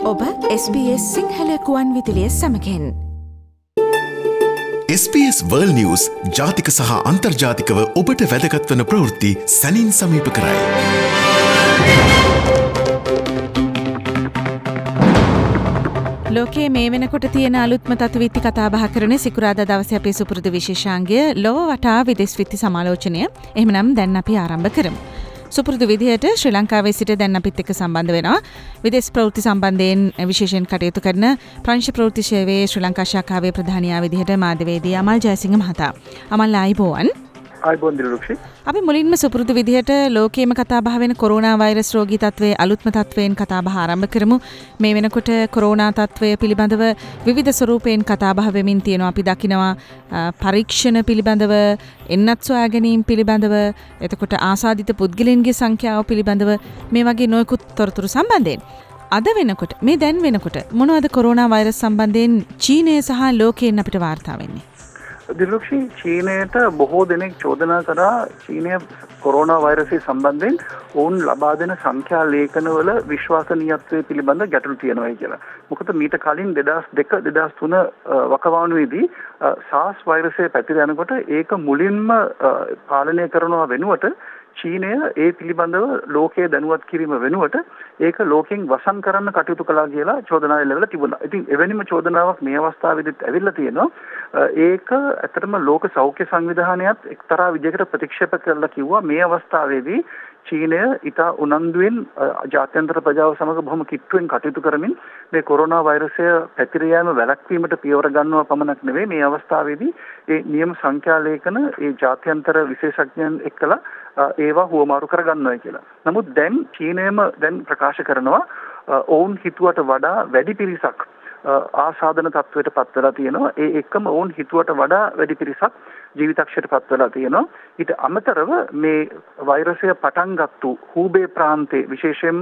ඔබ SBS සිංහල කුවන් විදුලිය සමකෙන් SBS World News ජාතික සහ අන්තර්ජාතිකව ඔබට වැදගත් වන ප්‍රවෘත්ති සැනින් සමීප කරයි. ලෝකයේ මේ වෙනකොට තියෙන අලුත්ම තත්ත්වවිත්ති කතා බහ කරන සිකුරාදා දවසේ අපේ සුපුරුදු විශේෂාංගය ලොව වටා විදේශ විත්ති සමාලෝචනය. එහෙමනම් දැන් අපි ආරම්භ කරමු. සුපුරුදු විදිහට ශ්‍රී ලංකාවේ සිට දැන් අපිත් එක්ක සම්බන්ධ වෙනවා. විදේශ ප්‍රවෘත්ති සම්බන්ධයෙන් විශේෂයෙන් කටයුතු කරන ප්‍රංශ ප්‍රවෘත්ති සේවයේ ශ්‍රී ලංකා ශාඛාවේ ප්‍රධානියා විදිහට මාධ්‍යවේදී අමල් ජයසිංහ මහතා. අමල් ආයිබෝවන්. ආයිබෝන් දිලුක්ෂි. අපි මුලින්ම සුපුරුදු විදිහට ලෝකයේම කතා බහ වෙන කොරෝනා වෛරස් රෝගී තත්ත්වයේ අලුත්ම තත්ත්වයෙන් කතා බහ ආරම්භ කරමු. මේ වෙනකොට කොරෝනා තත්ත්වය පිළිබඳව විවිධ ස්වරූපයෙන් කතා බහ වෙමින් තියෙනවා. අපි දකිනවා පරීක්ෂණ පිළිබඳව, එන්නත් සොයා ගැනීම පිළිබඳව, එතකොට ආසාදිත පුද්ගලයන්ගේ සංඛ්‍යාව පිළිබඳව මේ වගේ නොයෙකුත් තොරතුරු සම්බන්ධයෙන් අද වෙනකොට මේ දැන් වෙනකොට මොනවද කොරෝනා වෛරස් සම්බන්ධයෙන් චීනය සහ ලෝකයෙන් අපිට වාර්තා වෙන්නේ? දිලුක්ෂි, චීනයට බොහෝ දෙනෙක් චෝදනා කරා චීනය කොරෝනා වෛරසය සම්බන්ධයෙන් ඔවුන් ලබා දෙන සංඛ්‍යා ලේඛනවල විශ්වාසනීයත්වය පිළිබඳ ගැටලු තියෙනවා කියලා. මොකද මීට කලින් 2002 2003 වකවානුවේදී SARS වෛරසය පැතිර යනකොට ඒක මුලින්ම පාලනය කරනවා වෙනුවට චීනය ඒ පිළිබඳව ලෝකයේ දැනුවත් කිරීම වෙනුවට ඒක ලෝකෙන් වසන් කරන්න කටයුතු කළා කියලා චෝදනා එල්ලවලා තිබුණා. ඉතින් එවැනිම චෝදනාවක් මේ අවස්ථාවේදීත් ඇවිල්ලා තියෙනවා. ඒක ඇත්තටම ලෝක සෞඛ්‍ය සංවිධානයත් එක්තරා විදිහකට ප්‍රතික්ෂේප කරලා කිව්වා මේ අවස්ථාවේදී චීනය ඉතා උනන්දුවෙන් ජාත්‍යන්තර ප්‍රජාව සමග බොහොම කිට්ටුවෙන් කටයුතු කරමින් මේ කොරෝනා වෛරසය පැතිර යාම වැළැක්වීමට පියවර ගන්නවා පමණක් නෙවෙයි මේ අවස්ථාවේදී ඒ නියම සංඛ්‍යා ලේඛන ඒ ජාත්‍යන්තර විශේෂඥයන් එක්කලා ඒවා හුවමාරු කරගන්නවා කියලා. නමුත් දැන් චීනයම දැන් ප්‍රකාශ කරනවා ඔවුන් හිතුවට වඩා වැඩි පිරිසක් ආසාදන තත්ත්වයට පත් වෙලා තියෙනවා. ඒ එක්කම ඔවුන් හිතුවට වඩා වැඩි පිරිසක් ජීවිතක්ෂයට පත් වෙලා තියෙනවා. ඊට අමතරව මේ වෛරසය පටන් ගත්තු හූබේ ප්‍රාන්තයේ විශේෂයෙන්ම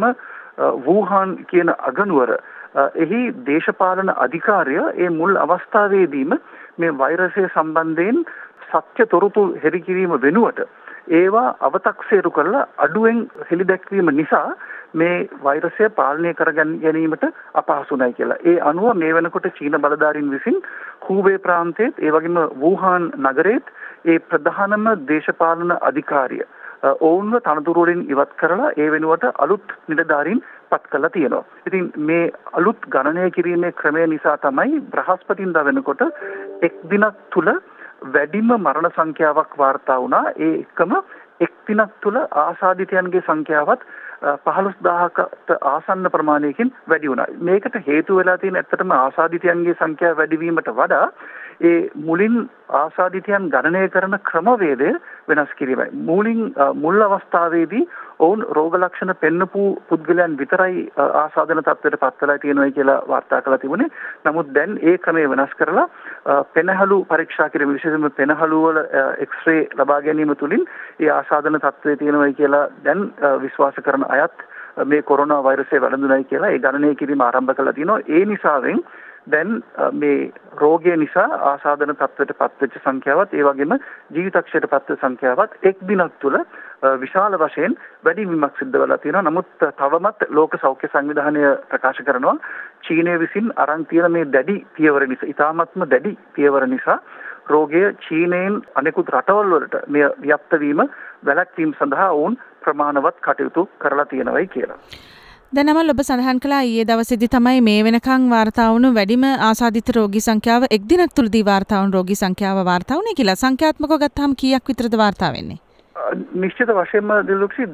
වූහාන් කියන අගනුවර එහි දේශපාලන අධිකාරිය ඒ මුල් අවස්ථාවේදීම මේ වෛරසය සම්බන්ධයෙන් සත්‍ය තොරතුරු හෙළිකිරීම වෙනුවට ඒවා අව탁සේරු කරලා අඩුවෙන් හෙළිදැක්වීම නිසා මේ වෛරසය පාලනය කර ගැනීමට අපහසු නැහැ කියලා. ඒ අනුව මේ වෙනකොට චීන බලධාරීන් විසින් හූබේ ප්‍රාන්තයේත් ඒ වගේම වූහාන් නගරයේත් ඒ ප්‍රධානම දේශපාලන අධිකාරිය ඔවුන්ව තනතුරු වලින් ඉවත් කරලා ඒ වෙනුවට අලුත් නිලධාරීන් පත් කරලා තියෙනවා. ඉතින් මේ අලුත් ගණනය කිරීමේ ක්‍රමය නිසා තමයි බ්‍රහස්පතින්දා වෙනකොට එක් දිනක් තුල වැඩිම මරණ සංඛ්‍යාවක් වාර්තා වුණා. ඒ එක්කම එක් දිනක් තුල ආසාදිතයන්ගේ සංඛ්‍යාවත් 15000කට ආසන්න ප්‍රමාණයකින් වැඩි වුණා. මේකට හේතු වෙලා තියෙන ඇත්තටම ආසාදිතයන්ගේ සංඛ්‍යාව වැඩි වීමට වඩා ඒ මුලින් ආසාදිතයන් ගණනය කරන ක්‍රමවේදය වෙනස් කිරීමයි. මුල් අවස්ථාවේදී ඔවුන් රෝග ලක්ෂණ පෙන්නපු පුද්ගලයන් විතරයි ආසාදන තත්ත්වයට පත් වෙලා තියෙනවා කියලා වාර්තා කරලා තිබුණේ. නමුත් දැන් ඒ ක්‍රමය වෙනස් කරලා පෙනහළු පරීක්ෂා කිරීම විශේෂයෙන්ම පෙනහළු වල එක්ස්රේ ලබා ගැනීම තුලින් ඒ ආසාදන තත්ත්වයේ තියෙනවා කියලා දැන් විශ්වාස කරන අයත් මේ කොරෝනා වෛරසය වැළඳුනායි කියලා ඒ ගණනය කිරීම ආරම්භ කරලා තිනවා. ඒ නිසාවෙන් දැන් මේ රෝගය නිසා ආසාදන තත්ත්වයට පත්වෙච්ච සංඛ්‍යාවත් ඒ වගේම ජීවිතක්ෂයට පත්වෙච්ච සංඛ්‍යාවත් එක් දිනක් තුළ විශාල වශයෙන් වැඩිවීමක් සිද්ධ වෙලා තියෙනවා. නමුත් තවමත් ලෝක සෞඛ්‍ය සංවිධානය ප්‍රකාශ කරනවා චීනය විසින් අරන් තියෙන මේ දැඩි පියවර නිසා, ඉතාමත්ම දැඩි පියවර නිසා රෝගය චීනයෙන් අනෙකුත් රටවල් වලට මේ ව්‍යාප්ත වීම වැළැක්වීම සඳහා ඔවුන් ප්‍රමාණවත් කටයුතු කරලා තියෙනවායි කියලා. දැන් අමල් ඔබ සඳහන් කළා ඊයේ දවසේදී තමයි මේ වෙනකන් වාර්තා වුණු වැඩිම ආසාදිත රෝගී සංඛ්‍යාව එක් දිනක් තුලදී වාර්තා වුණු රෝගී සංඛ්‍යාව වාර්තා වුණේ කියලා. සංඛ්‍යාත්මකව ගත්තාම කීයක් විතරද වාර්තා වෙන්නේ? නිශ්චිත වශයෙන්ම දිලුක්ෂි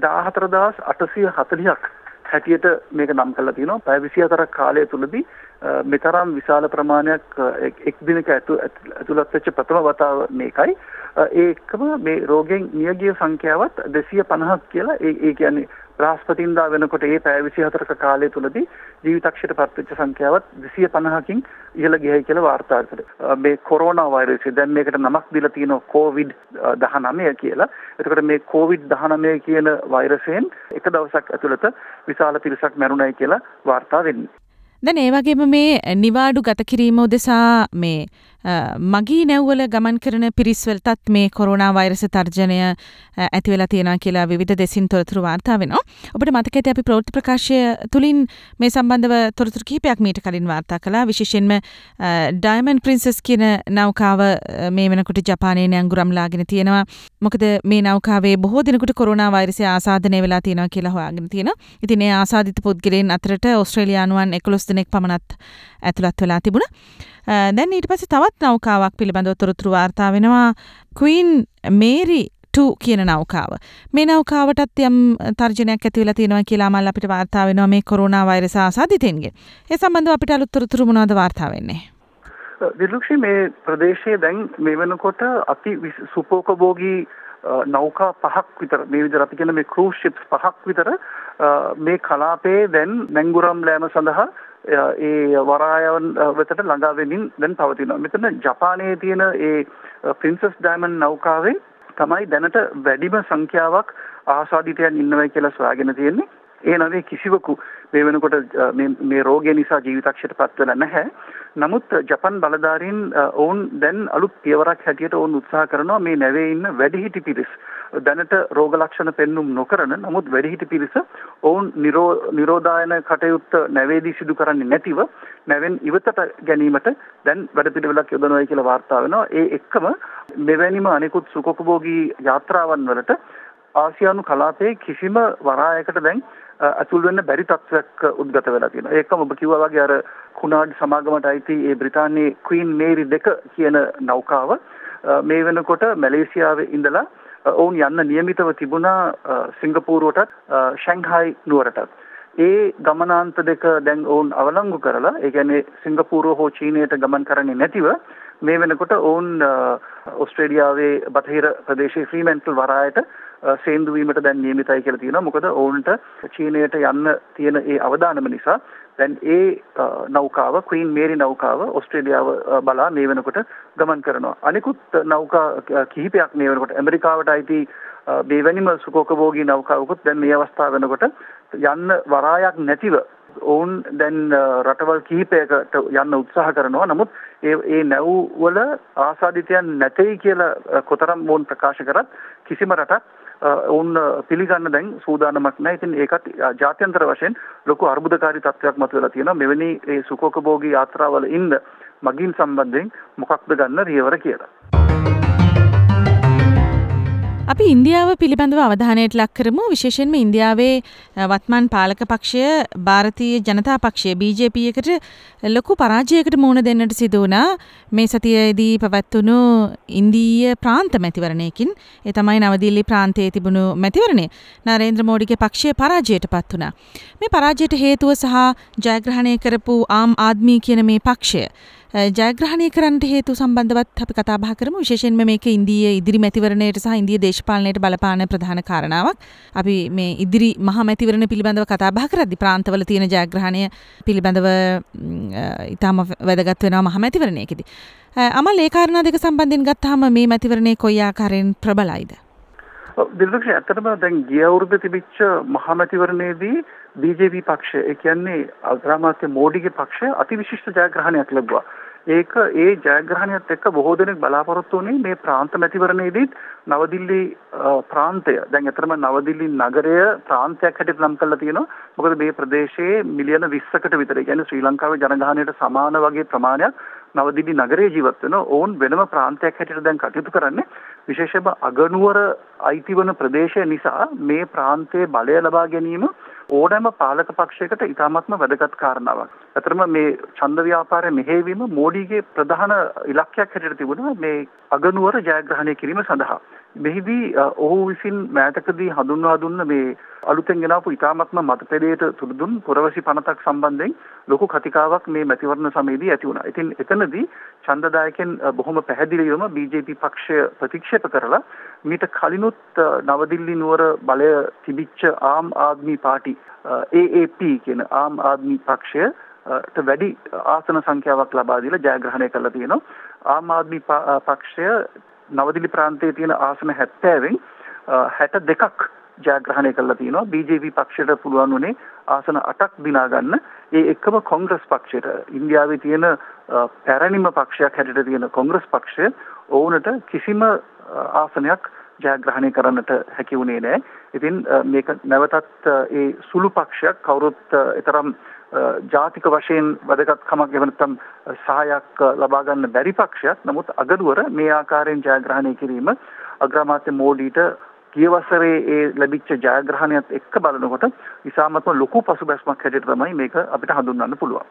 14840ක් හැටියට මේක නම් කරලා තියෙනවා. පැය 24ක් කාලය තුලදී මෙතරම් විශාල ප්‍රමාණයක් එක් දිනක ඇතුළත් වෙච්ච ප්‍රථම වතාව මේකයි. ඒ එක්කම මේ රෝගයෙන් මියගිය සංඛ්‍යාවත් 250ක් කියලා ඒ කියන්නේ බ්‍රහස්පතින්දා වෙනකොට ඒ පැය 24ක කාලය තුලදී ජීවිතක්ෂයට පත්වෙච්ච සංඛ්‍යාවත් 250කින් ඉහළ ගියයි කියලා වාර්තා කරනවා. මේ කොරෝනා වෛරසය දැන් මේකට නමක් දීලා තියෙනවා COVID-19 කියලා. එතකොට මේ COVID-19 කියන වෛරසයෙන් එක දවසක් ඇතුළත විශාල පිරිසක් මැරුණයි කියලා වාර්තා වෙන්නේ. දැන් ඒ වගේම මේ නිවාඩු ගත කිරීම උදෙසා මේ මගී නැව්වල ගමන් කරන පිරිස්වලටත් මේ කොරෝනා වෛරස තර්ජනය ඇති වෙලා තියෙනවා කියලා විවිධ දෙසින් තොරතුරු වාර්තා වෙනවා. ඔබට මතක ඇති අපි ප්‍රවෘත්ති ප්‍රකාශය තුලින් මේ සම්බන්ධව තොරතුරු කිහිපයක් මීට කලින් වාර්තා කළා. විශේෂයෙන්ම ඩයමන්ඩ් ප්‍රින්සස් කියන නෞකාව මේ වෙනකොට ජපානයේ නැංගුරම්ලාගෙන තියෙනවා. මොකද මේ නෞකාවේ බොහෝ දිනකට කොරෝනා වෛරසය ආසාදනය වෙලා තියෙනවා කියලා හොයාගෙන තියෙනවා. ඉතින් මේ ආසාදිත පුද්ගලයන් අතරට ඕස්ට්‍රේලියානුවන් 11 දෙනෙක් පමණත් ඇතුළත් වෙලා තිබුණා. දැන් ඊට පස්සේ තවත් නෞකාවක් පිළිබඳව තොරතුරු වාර්තා වෙනවා. ක්වීන් මේරි 2 කියන නෞකාව. මේ නෞකාවටත් යම් තර්ජනයක් ඇති වෙලා තියෙනවා කියලා මල් අපිට වාර්තා වෙනවා මේ කොරෝනා වෛරස ආසාදිතයින්ගේ. ඒ සම්බන්ධව අපිට අලුත් තොරතුරු මොනවද වාර්තා වෙන්නේ? දිලුක්ෂි මේ ප්‍රදේශයේ දැන් මේ වෙනකොට අති සුපෝකභෝගී නෞකා 5ක් විතර මේ විදිහට අපි කියන මේ ක්‍රූස් ෂිප්ස් 5ක් විතර මේ කලාපයේ දැන් නැංගුරම් ලෑම සඳහා ඒ වරායන් වෙතට ළඟා වෙමින් දැන් පවතිනවා. මෙතන ජපානයේ තියෙන ඒ ප්‍රින්සස් ඩයමන්ඩ් නෞකාවේ තමයි දැනට වැඩිම සංඛ්‍යාවක් ආසාදිතයන් ඉන්නවා කියලා සොයාගෙන තියෙන්නේ. ඒ නවේ කිසිවකු මේ වෙනකොට මේ රෝගය නිසා ජීවිතක්ෂයට පත් වෙලා නැහැ. නමුත් ජපන් බලධාරීන් ඔවුන් දැන් අලුත් පියවරක් හැටියට ඔවුන් උත්සාහ කරනවා මේ නැවේ ඉන්න වැඩිහිටි පිරිස් දැනට රෝග ලක්ෂණ පෙන්눔 නොකරන නමුත් වැඩිහිටි පිරිස ඔවුන් නිරෝධායන කටයුත්ත නැවේදී සිදු කරන්නේ නැතිව නැවෙන් ඉවතට ගැනීමට දැන් වැඩපිළිවෙලක් යොදනවා කියලා වාර්තා වෙනවා. ඒ එක්කම මෙවැනිම අනෙකුත් සුඛෝපභෝගී යාත්‍රාවන් වලට ආසියානු කලාපයේ කිසිම වරායකට දැන් අතුල් වෙන්න බැරි තත්ත්වයක් උද්ගත වෙලා තියෙනවා. ඒකම ඔබ කිව්වා වගේ අර කුනාඩ් සමාගමට අයිති ඒ බ්‍රිතාන්‍යයේ ක්වීන් මේරි 2 කියන නෞකාව මේ වෙනකොට මැලේසියාවේ ඉඳලා ඔවුන් යන්න නියමිතව තිබුණා සිංගප්පූරුවටත් ෂැන්ඝායි නුවරටත්. ඒ ගමනාන්ත දෙක දැන් ඔවුන් අවලංගු කරලා ඒ කියන්නේ සිංගප්පූරුව හෝ චීනයට ගමන් කරන්නේ නැතිව මේ වෙනකොට ඔවුන් ඕස්ට්‍රේලියාවේ බටහිර ප්‍රදේශයේ ෆ්‍රීමැන්ටල් වරායට සේන්දු වීමට දැන් නියමිතයි කියලා තියෙනවා. මොකද ඔවුන්ට චීනයට යන්න තියෙන ඒ අවදානම නිසා දැන් ඒ නෞකාව ක්වීන් මේරි නෞකාව ඕස්ට්‍රේලියාව බලා මේ වෙනකොට ගමන් කරනවා. අනිකුත් නෞකා කිහිපයක් මේ වෙනකොට ඇමරිකාවට අයිති මේවැනිම සුඛෝපභෝගී නෞකාවකුත් දැන් මේ අවස්ථාව වෙනකොට යන්න වරායක් නැතිව ඔවුන් දැන් රටවල් කිහිපයකට යන්න උත්සාහ කරනවා. නමුත් ඒ නැව් වල ආසාදිතයන් නැtei කියලා කොතරම් වොන් ප්‍රකාශ කරත් කිසිම රටක් ඔවුන් පිළිගන්න දැන් සූදානමක් නැහැ. ඉතින් ඒකත් ජාත්‍යන්තර වශයෙන් ලොකු අර්බුදකාරී තත්ත්වයක් මතුවලා තියෙනවා. මෙවැනි ඒ සුඛෝපභෝගී යාත්‍රාවල ඉන්න මගින් සම්බන්ධයෙන් මොකක්ද ගන්න රියවර කියලා. අපි ඉන්දියාව පිළිබඳව අවධානයට ලක් කරමු. විශේෂයෙන්ම ඉන්දියාවේ වත්මන් පාලක පක්ෂය ಭಾರತೀಯ ජනතා පක්ෂය BJP එකට ලොකු පරාජයකට මුහුණ දෙන්නට සිදු වුණා මේ සතියේදී පැවැත්වුණු ඉන්දීය ප්‍රාන්ත මැතිවරණයකින්. ඒ තමයි නවදිල්ලි ප්‍රාන්තයේ තිබුණු මැතිවරණය. නරේන්ද්‍ර මෝඩිගේ පක්ෂය පරාජයටපත් වුණා. මේ පරාජයට හේතුව සහ ජයග්‍රහණය කරපු ආම් ආද්මී කියන මේ පක්ෂය ජයග්‍රහණය කරන්නට හේතු සම්බන්ධවත් අපි කතා බහ කරමු. විශේෂයෙන්ම මේක ඉන්දීය ඉදිරි මැතිවරණයට සහ ඉන්දීය දේශපාලනයට බලපාන ප්‍රධාන කාරණාවක්. අපි මේ ඉදිරි මහා මැතිවරණ පිළිබඳව කතා බහ කරද්දී ප්‍රාන්තවල තියෙන ජයග්‍රහණය පිළිබඳව ඊටම වැදගත් වෙනවා මහා මැතිවරණයකදී. අමල් ඒ කාරණා දෙක සම්බන්ධයෙන් ගත්තාම මේ මැතිවරණය කොයි ආකාරයෙන් ප්‍රබලයිද? දිල්ලක්ෂ ඇත්තටම දැන් ගිය අවුරුද්ද තිබිච්ච මහා මැතිවරණයේදී BJP පක්ෂය ඒ කියන්නේ අග්‍රාමාත්‍ය මෝඩිගේ පක්ෂය අතිවිශිෂ්ට ජයග්‍රහණයක් ලැබුවා. ඒක ඒ ජයග්‍රහණයත් එක්ක බොහෝ දෙනෙක් බලාපොරොත්තු වුණේ මේ ප්‍රාන්ත මැතිවරණයේදී නවදිල්ලි ප්‍රාන්තය දැන් ඇත්තටම නවදිල්ලි නගරය ප්‍රාන්තයක් හැටියට නම් කරලා තියෙනවා. මොකද මේ ප්‍රදේශයේ මිලියන 20කට විතර ඒ කියන්නේ ශ්‍රී ලංකාවේ ජනගහනයට සමාන වගේ ප්‍රමාණයක් නවදිල්ලි නගරයේ ජීවත් වෙන ඔවුන් වෙනම ප්‍රාන්තයක් හැටියට දැන් කටයුතු කරන්නේ. විශේෂයෙන්ම අගනුවර අයිතිවන ප්‍රදේශය නිසා මේ ප්‍රාන්තයේ බලය ලබා ගැනීම ඕනෑම පාලක පක්ෂයකට ඉතාමත්ම වැදගත් කාරණාවක්. අතරම මේ ඡන්ද ව්‍යාපාරයේ මෙහෙයවීම මෝඩිගේ ප්‍රධාන ඉලක්කයක් හැටියට තිබුණා මේ අගනුවර ජයග්‍රහණය කිරීම සඳහා. මෙහිදී ඔහු විසින් මෑතකදී හඳුන්වා දුන්න මේ අලුතෙන් ගෙනාවු ඉතාමත්ම මතපෙළයට තුඩුදුන් පුරවැසි පනතක් සම්බන්ධයෙන් ලොකු කතිකාවක් මේ මැතිවරණ සමයේදී ඇති වුණා. ඉතින් එතනදී ඡන්දදායකයන් බොහොම පැහැදිලිවම BJP පක්ෂය ප්‍රතික්ෂේප කරලා මීට කලිනුත් නවදිල්ලි නුවර බලය තිබිච්ච ආම් ආද්මී පාටි AAP කියන ආම් ආද්මී පක්ෂයට වැඩි ආසන සංඛ්‍යාවක් ලබා දීලා ජයග්‍රහණය කළා තියෙනවා. ආම් ආද්මී පක්ෂය නවදිල්ලි ප්‍රාන්තයේ තියෙන ආසන 70න් 62ක් ජයග්‍රහණය කළා තියෙනවා. BJP පක්ෂයට පුළුවන් වුණේ ආසන 8ක් දිනා ගන්න ඒ එක්කම කොංග්‍රස් පක්ෂයට ඉන්දියාවේ තියෙන පැරණිම පක්ෂයක් හැටියට තියෙන කොංග්‍රස් පක්ෂය ඔවුන්ට කිසිම ආසනයක් ජයග්‍රහණය කරන්නට හැකි වුණේ නැහැ. ඉතින් මේක නැවතත් ඒ සුළු පක්ෂයක් කවුරුත් ඊතරම් ජාතික වශයෙන් වැදගත්කමක් එහෙම නැත්නම් සහායක් ලබා ගන්න බැරි පක්ෂයක්. නමුත් අගනුවර මේ ආකාරයෙන් ජයග්‍රහණය කිරීම අග්‍රාමාත්‍ය මෝඩීට ගිය වසරේ ඒ ලැබිච්ච ජයග්‍රහණයත් එක්ක බලනකොට ඉතාමත්ම ලොකු පසුබැස්මක් හැටියට තමයි මේක අපිට හඳුන්වන්න පුළුවන්.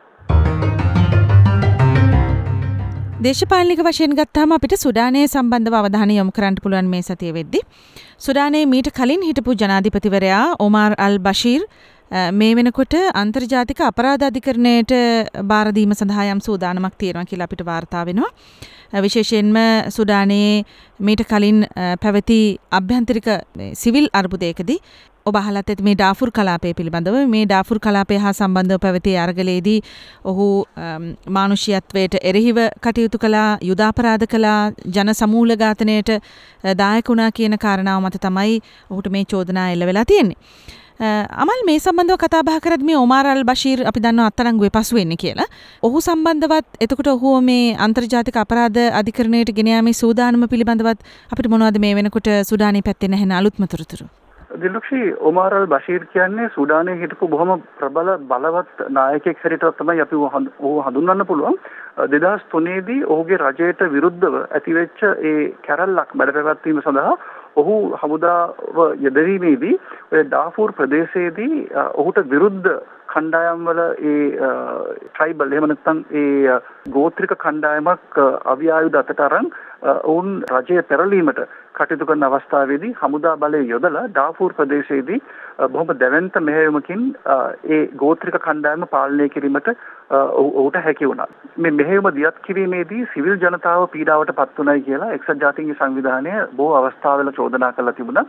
දේශපාලනික වශයෙන් ගත්තාම අපිට සුඩානයේ සම්බන්ධව අවධානය යොමු කරන්න පුළුවන් මේ සතිය වෙද්දී. සුඩානයේ මීට කලින් හිටපු ජනාධිපතිවරයා ඔමාර් අල් බෂීර් මේ වෙනකොට අන්තර්ජාතික අපරාධ අධිකරණයට බාර දීම සඳහා යම් සූදානමක් තියෙනවා කියලා අපිට වාර්තා වෙනවා. විශේෂයෙන්ම සුඩානයේ මීට කලින් පැවති අභ්‍යන්තරික සිවිල් අර්බුදයකදී ඔබ අහලත් ඇති මේ ඩාෆුර් කලාපය පිළිබඳව මේ ඩාෆුර් කලාපය හා සම්බන්ධව පැවති අරගලයේදී ඔහු මානුෂිකත්වයට එරෙහිව කටයුතු කළා, යුදාපරාධ කළා, ජන සමූල ඝාතනයට දායක වුණා කියන කාරණාව මත තමයි ඔහුට මේ චෝදනා එල්ල වෙලා තියෙන්නේ. අමල් මේ සම්බන්ධව කතා බහ කරද්දී මේ ඔමාර් අල් බෂීර් අපි දන්නවා අත්අඩංගුවේ පසු වෙන්නේ කියලා. ඔහු සම්බන්ධවත් එතකොට ඔහු මේ අන්තර්ජාතික අපරාධ අධිකරණයට ගෙන යාමේ සූදානම පිළිබඳවත් අපිට මොනවද මේ වෙනකොට සුඩානයේ පැත්තෙන් ඇහෙන අලුත්ම තොරතුරු? දිලක්ෂි ඔමාර් අල් බෂීර් කියන්නේ සුඩානයේ හිටපු බොහොම ප්‍රබල බලවත් නායකයෙක් හැටියට තමයි අපි ඔහු හඳුන්වන්න පුළුවන්. 2003 දී ඔහුගේ රජයට විරුද්ධව ඇතිවෙච්ච ඒ කැරැල්ලක් බඩපැවැත්වීම සඳහා ඔහු හමුදාව යෙදවීමේදී ඔය ඩාෆූර් ප්‍රදේශයේදී ඔහුට විරුද්ධ කණ්ඩායම් වල ඒ ට්‍රයිබල් එහෙම නැත්නම් ඒ ගෝත්‍රික කණ්ඩායමක් අවියායුධ අතට අරන් ඔවුන් රජය පෙරලීමට කටයුතු කරන අවස්ථාවේදී හමුදා බලය යොදලා ඩාෆූර් ප්‍රදේශයේදී බොහොම දැවැන්ත මෙහෙයුමකින් ඒ ගෝත්‍රික කණ්ඩායම පාලනය කිරීමට ඔහුට හැකි වුණා. මේ මෙහෙයුම දියත් කිරීමේදී සිවිල් ජනතාව පීඩාවට පත් වුණයි කියලා එක්සත් ජාතීන්ගේ සංවිධානය බොහෝ අවස්ථාවල චෝදනා කරලා තිබුණා.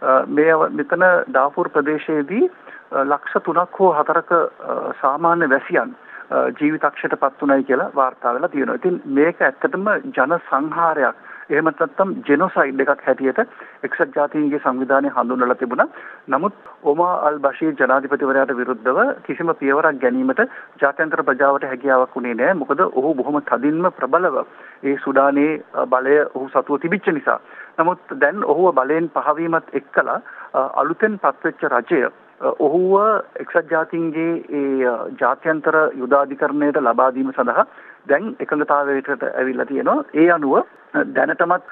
මෙතන ඩාෆූර් ප්‍රදේශයේදී ලක්ෂ 3ක් හෝ 4ක සාමාන්‍ය වැසියන් ජීවිතක්ෂයට පත් වුණයි කියලා වාර්තා වෙලා තියෙනවා. ඉතින් මේක ඇත්තටම ජන සංහාරයක් එහෙම නැත්නම් ජෙනොසයිඩ් එකක් හැටියට එක්සත් ජාතීන්ගේ සංවිධානය හඳුන්වලා තිබුණා. නමුත් ඔමාර් අල් බෂීර් ජනාධිපතිවරයාට විරුද්ධව කිසිම පියවරක් ගැනීමට ජාත්‍යන්තර ප්‍රජාවට හැකියාවක් උනේ නැහැ. මොකද ඔහු බොහොම තදින්ම ප්‍රබලව ඒ සුඩානයේ බලය ඔහු සතුව තිබිච්ච නිසා. නමුත් දැන් ඔහුව බලයෙන් පහවීමත් එක්කලා අලුතෙන් පත්වෙච්ච රජය ඔහුව එක්සත් ජාතීන්ගේ ඒ ජාත්‍යන්තර යුදාධිකරණයට ලබා දීම සඳහා දැන් එකඟතාවයකට ඇවිල්ලා තියෙනවා. ඒ අනුව දැනටමත්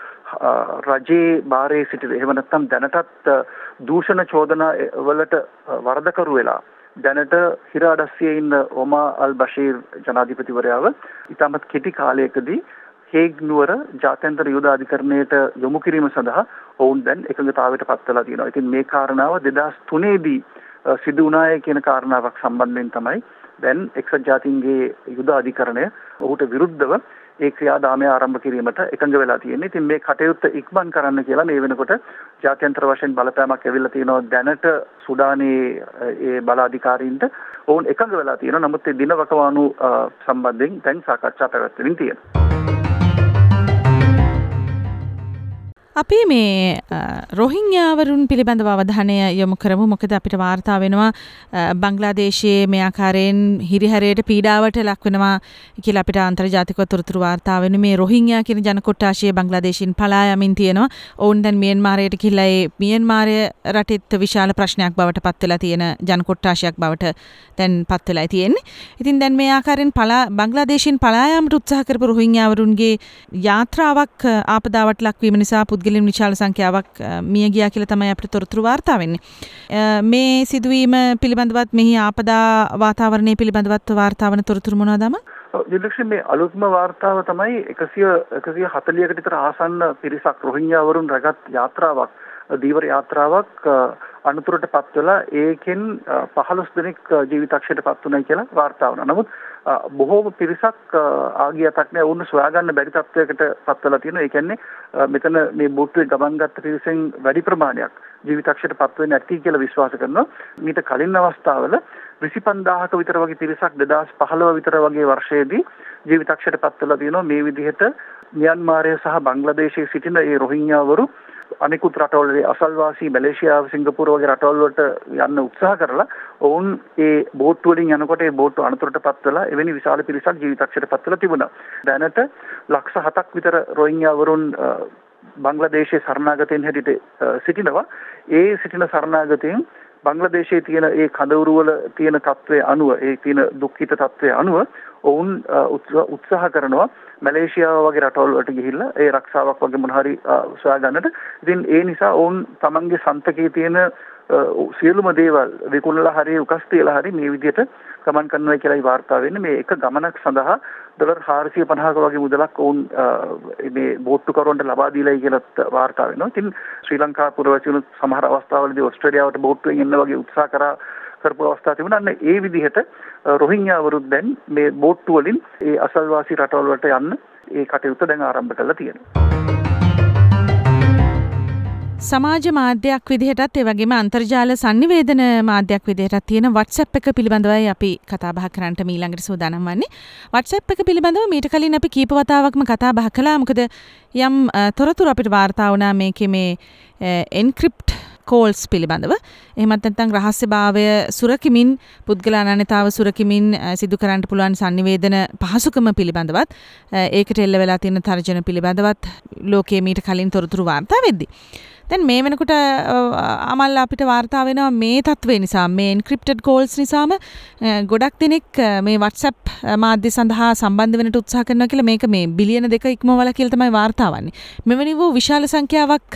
රජයේ බාරයේ සිටින එහෙම නැත්නම් දැනටත් දූෂණ චෝදනා වලට වරදකරු වෙලා දැනට හිර අඩස්සියේ ඉන්න ඔමාර් අල් බෂීර් ජනාධිපතිවරයාව ඉතාමත් කෙටි කාලයකදී හේග් නුවර ජාත්‍යන්තර යුදාධිකරණයට යොමු කිරීම සඳහා ඔවුන් දැන් එකඟතාවයට පත් වෙලා තියෙනවා. ඉතින් මේ කාරණාව 2003 දී සිදු වුණාය කියන කාරණාවක් සම්බන්ධයෙන් තමයි දැන් එක්සත් ජාතීන්ගේ යුද අධිකරණය ඔහුට විරුද්ධව ඒ ක්‍රියාදාමය ආරම්භ කිරීමට එකඟ වෙලා තියෙන්නේ. ඉතින් මේ කටයුත්ත ඉක්මන් කරන්න කියලා මේ වෙනකොට ජාත්‍යන්තර වශයෙන් බලපෑමක් ඇවිල්ලා තියෙනවා. දැනට සුඩානයේ ඒ බලාධිකාරීන්ට ඔවුන් එකඟ වෙලා තියෙනවා. නමුත් ඒ දිනවකවානු සම්බන්ධයෙන් දැන් සාකච්ඡා පැවැත්වෙමින් තියෙනවා. අපි මේ රොහිංයාවරුන් පිළිබඳව අවධානය යොමු කරමු. මොකද අපිට වාර්තා වෙනවා බංග්ලාදේශයේ මේ ආකාරයෙන් හිරිහැරයට පීඩාවට ලක් වෙනවා කියලා අපිට අන්තර්ජාතිකව තොරතුරු වාර්තා වෙන මේ රොහිංයා කියන ජන කොට්ටාශය බංග්ලාදේශයෙන් පලා යමින් තියෙනවා. ඔවුන් දැන් මියන්මාරයට ගිහිල්ලා ඒ මියන්මාරය රටෙත් විශාල ප්‍රශ්නයක් බවට පත් වෙලා තියෙන ජන කොට්ටාශයක් බවට දැන් පත් වෙලා තියෙන්නේ. ඉතින් දැන් මේ ආකාරයෙන් බංග්ලාදේශයෙන් පලා යාමට උත්සාහ කරපු රොහිංයාවරුන්ගේ යාත්‍රාවක් ආපදාවට ලක්වීම නිසා පුද්ගලයන් විශාල සංඛ්‍යාවක් මිය ගියා කියලා තමයි අපිට තොරතුරු වාර්තා වෙන්නේ. මේ සිදුවීම පිළිබඳවත් මෙහි ආපදා වාතාවරණය පිළිබඳවත් වාර්තා වන තොරතුරු මොනවදම? දිලක්ෂ මේ අලුත්ම වාර්තාව තමයි 140කට විතර ආසන්න පිරිසක් රොහිංයාවරුන් රැගත් යාත්‍රාවක් දීවර යාත්‍රාවක් අනුතරට පත් වෙලා ඒකෙන් 15 දෙනෙක් ජීවිතක්ෂයට පත් වුණා කියලා වාර්තා වුණා. නමුත් බොහෝම පිරිසක් ආගියතක් නෑ වුණ සොයාගන්න බැරි තත්ත්වයකට පත්වලා තියෙනවා. ඒ කියන්නේ මෙතන මේ බෝට්ටුවේ ගමන් ගත්ත පිරිසෙන් වැඩි ප්‍රමාණයක් ජීවිතක්ෂයට පත් වෙන්නේ නැති කියලා විශ්වාස කරනවා. මීට කලින් අවස්ථාවල 25000ක විතර වගේ පිරිසක් 2015 විතර වගේ වර්ෂයේදී ජීවිතක්ෂයට පත් වෙලා තියෙනවා. මේ විදිහට මියන්මාරය සහ බංග්ලාදේශයේ සිටින ඒ රොහින්ග්‍යාවරු අනිකුත් රටවල අසල්වාසී මැලේසියාව සිංගප්පූර වගේ රටවල් වලට යන්න උත්සාහ කරලා ඔවුන් ඒ බෝට්ටු වලින් යනකොට ඒ බෝට්ටු අනතුරටපත් වෙලා එවැනි විශාල පිරිසක් ජීවිතක්ෂයටපත් වෙලා තිබුණා. දැනට ලක්ෂ 7ක් විතර රොහින්ග්‍යාවරුන් බංග්ලාදේශයේ සරණාගතයන් හැටියට සිටිනවා. ඒ සිටින සරණාගතයන් බංග්ලාදේශයේ තියෙන ඒ කඳවුරු වල තියෙන තත්ත්වයේ අනුව ඒ තියෙන දුක්ඛිත තත්ත්වයේ අනුව ඔවුන් උත්සාහ කරනවා මැලේසියාව වගේ රටවල් වලට ගිහිල්ලා ඒ ආරක්ෂාවක් වගේ මොන හරි සොයා ගන්නට. ඉතින් ඒ නිසා ඔවුන් තමන්ගේ සන්තකයේ තියෙන සියලුම දේවල් විකුණලා හරි උකස් තියලා හරි මේ විදිහට ගමන් කරනවා කියලායි වාර්තා වෙන්නේ. මේ එක ගමනක් සඳහා ඩොලර් 450ක වගේ මුදලක් ඔවුන් මේ බෝට්ටුකරුවන්ට ලබා දීලායි කියලාත් වාර්තා වෙනවා. ඉතින් ශ්‍රී ලංකා පුරවැසියන් සමහර අවස්ථාවලදී ඕස්ට්‍රේලියාවට බෝට්ටුවෙන් එන්න වගේ උත්සාහ කරපු අවස්ථා තිබුණා. අන්න ඒ විදිහට රොහින්ග්‍යාවරුත් දැන් මේ බෝට්ටු වලින් ඒ අසල්වාසී රටවල් වලට යන්න ඒ කටයුත්ත දැන් ආරම්භ කරලා තියෙනවා. සමාජ මාධ්‍යයක් විදිහටත් ඒ වගේම අන්තර්ජාල සංනිවේදන මාධ්‍යයක් විදිහටත් තියෙන WhatsApp එක පිළිබඳවයි අපි කතා බහ කරන්නට ඊළඟට සූදානම් වන්නේ. WhatsApp එක පිළිබඳව මීට කලින් අපි කීප වතාවක්ම කතා බහ කළා. මොකද යම් තොරතුරු අපිට වාර්තා වුණා මේකේ මේ එන්ක්‍රිප්ට් කෝල්ස් පිළිබඳව. එහෙමත් නැත්නම් රහස්‍යභාවය සුරකිමින් පුද්ගල අනන්‍යතාව සුරකිමින් සිදු කරන්න පුළුවන් සංනිවේදන පහසුකම පිළිබඳවත් ඒකට එල්ල වෙලා තියෙන තර්ජන පිළිබඳවත් ලෝකයේ මීට කලින් තොරතුරු වාර්තා වෙද්දී දැන් මේ වෙනකොට අමල් අපිට වාර්තා වෙනවා මේ තත්ත්වය නිසා මේ එන්ක්‍රිප්ටඩ් කෝල්ස් නිසාම ගොඩක් දෙනෙක් මේ WhatsApp මාධ්‍ය සඳහා සම්බන්ධ වෙන්නට උත්සාහ කරනවා කියලා මේක මේ බිලියන 2 ඉක්මවලා කියලා තමයි වාර්තා වන්නේ. මෙවැනි වූ විශාල සංඛ්‍යාවක්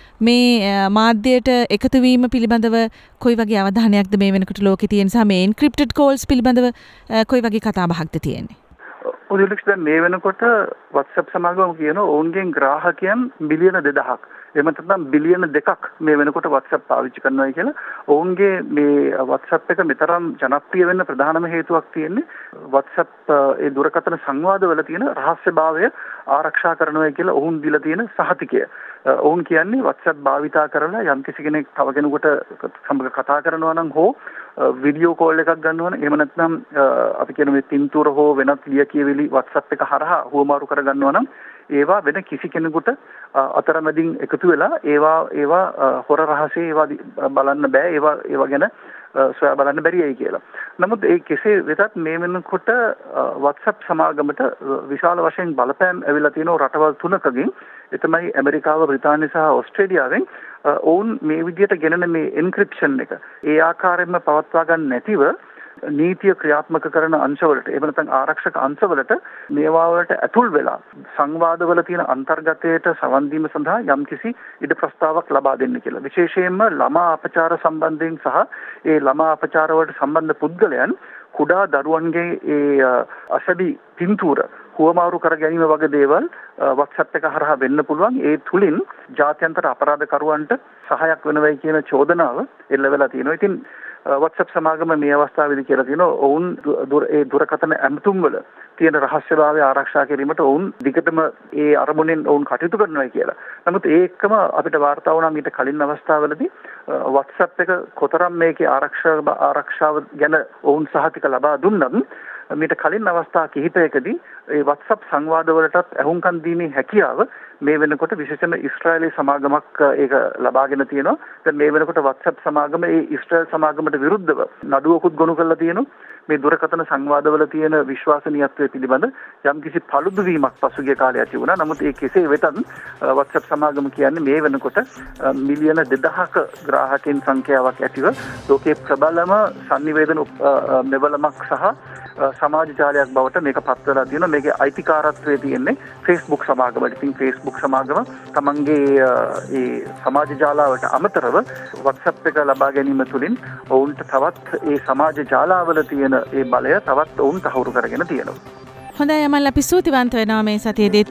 මේ මාධ්‍යයට එකතු වීම පිළිබඳව කොයි වගේ අවධානයක්ද මේ වෙනකොට ලෝකේ තියෙන සහ මේ එන්ක්‍රිප්ටඩ් කෝල්ස් පිළිබඳව කොයි වගේ කතා බහක්ද තියෙන්නේ? ඔදිලක්ෂ දැන් මේ වෙනකොට WhatsApp සමාගම කියන ඔවුන්ගෙන් ග්‍රාහකයන් මිලියන 2000ක් එහෙම නැත්නම් බිලියන 2ක් මේ වෙනකොට WhatsApp පාවිච්චි කරනවා කියලා ඔවුන්ගේ මේ WhatsApp එක මෙතරම් ජනප්‍රිය වෙන්න ප්‍රධානම හේතුවක් තියෙන්නේ WhatsApp ඒ දුරකථන සංවාදවල තියෙන රහස්‍යභාවය ආරක්ෂා කරනවා කියලා ඔවුන් දීලා තියෙන සහතිකය. ඔවුන් කියන්නේ WhatsApp භාවිතා කරලා යම්කිසි කෙනෙක් තව කෙනෙකුට සමග කතා කරනවා නම් හෝ වීඩියෝ කෝල් එකක් ගන්නවා නම් එහෙම නැත්නම් අපි කියන මේ පින්තූර හෝ වෙනත් ලියකියවිලි WhatsApp එක හරහා හුවමාරු කර ගන්නවා නම් ඒවා වෙන කිසි කෙනෙකුට අතරමැදින් එකතු වෙලා ඒවා හොර රහසේ ඒවා බලන්න බෑ. ඒවා ගැන සොයා බලන්න බැරියයි කියලා. නමුත් ඒ කෙසේ වෙතත් මේ වෙනකොට WhatsApp සමාගමට විශාල වශයෙන් බලපෑම් ඇවිල්ලා තියෙන රටවල් 3කකින් ඒ තමයි ඇමරිකාව, බ්‍රිතාන්‍ය සහ ඕස්ට්‍රේලියාවෙන් ඔවුන් මේ විදිහට ගෙනන මේ එන්ක්‍රිප්ෂන් එක ඒ ආකාරයෙන්ම පවත්වා ගන්න නැතිව නීතිය ක්‍රියාත්මක කරන අංශවලට එහෙම නැත්නම් ආරක්ෂක අංශවලට මේවා වලට ඇතුල් වෙලා සංවාදවල තියෙන අන්තර්ගතයට සවන් දීම සඳහා යම්කිසි ඉඩ ප්‍රස්තාවක් ලබා දෙන්න කියලා. විශේෂයෙන්ම ළමා අපචාර සම්බන්ධයෙන් සහ ඒ ළමා අපචාර වලට සම්බන්ධ පුද්ගලයන් කුඩා දරුවන්ගේ ඒ අසඩි පින්තූර හුවමාරු කර ගැනීම වගේ දේවල් WhatsApp එක හරහා වෙන්න පුළුවන්. ඒ තුලින් ජාත්‍යන්තර අපරාධකරුවන්ට සහායක් වෙනවයි කියන චෝදනාව එල්ල වෙලා තියෙනවා. ඉතින් WhatsApp සමාගම මේ අවස්ථාවේදී කියලා තියෙනවා ඔවුන් ඒ දුරකථන ඇමතුම් වල තියෙන රහස්‍යභාවය ආරක්ෂා කිරීමට ඔවුන් දිගටම ඒ අරමුණෙන් ඔවුන් කටයුතු කරනවා කියලා. නමුත් ඒ එක්කම අපිට වාර්තා වුණා ඊට කලින් අවස්ථාවලදී WhatsApp එක කොතරම් මේකේ ආරක්ෂාව ගැන ඔවුන් සහතික ලබා දුන්නත් මීට කලින් අවස්ථා කිහිපයකදී ඒ WhatsApp සංවාදවලටත් ඇහුම්කන් දීමේ හැකියාව මේ වෙනකොට විශේෂයෙන්ම ඊශ්‍රායලී සමාගමක් ඒක ලබාගෙන තියෙනවා. දැන් මේ වෙනකොට WhatsApp සමාගම ඒ ඊශ්‍රායල් සමාගමට විරුද්ධව නඩුවකුත් ගොනු කරලා තියෙනවා. මේ දුරකථන සංවාදවල තියෙන විශ්වාසනීයත්වය පිළිබඳ යම්කිසි පළුදු වීමක් පසුගිය කාලේ ඇති වුණා. නමුත් ඒ කෙසේ වෙතත් WhatsApp සමාගම කියන්නේ මේ වෙනකොට මිලියන 2000ක ග්‍රාහකයන් සංඛ්‍යාවක් ඇතිව ලෝකේ ප්‍රබලම සංනිවේදන මෙවලමක් සහ සමාජ ජාලයක් බවට මේක පත් වෙලා තියෙනවා. මේකේ අයිතිකාරත්වයේ තියෙන්නේ Facebook සමාගමට. ඉතින් Facebook සමාගම තමන්ගේ ඒ සමාජ ජාලාවට අමතරව WhatsApp එක ලබා ගැනීම තුළින් ඔවුන්ට තවත් ඒ සමාජ ජාලාවල තියෙන ඒ බලය තවත් ඔවුන් තහවුරු කරගෙන තියෙනවා. හොඳයි අමල්, අපි ස්තුතිවන්ත වෙනවා මේ සතියේදීත්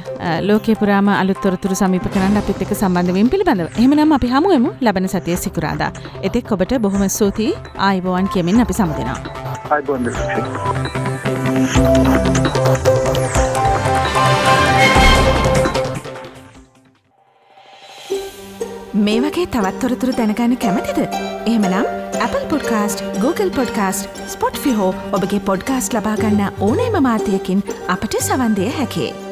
ලෝකේ පුරාම අලුත් තොරතුරු සමීප කරන්න අපිත් එක්ක සම්බන්ධ වීම පිළිබඳව. එහෙමනම් අපි හමු වෙමු ලබන සතියේ සිකුරාදා. එතෙක් ඔබට බොහොම ස්තුතියි. ආයුබෝවන් කියමින් අපි සමුදෙනවා. අයිබෝන් දිලක්ෂි. මේ වගේ තවත් තොරතුරු දැනගන්න කැමතිද? එහෙමනම් Apple Podcast, Google Podcast, Spotify හෝ ඔබගේ පොඩ්කාස්ට් ලබා ගන්න ඕනෑම මාධ්‍යයකින් අපට සවන් දෙය හැකියි.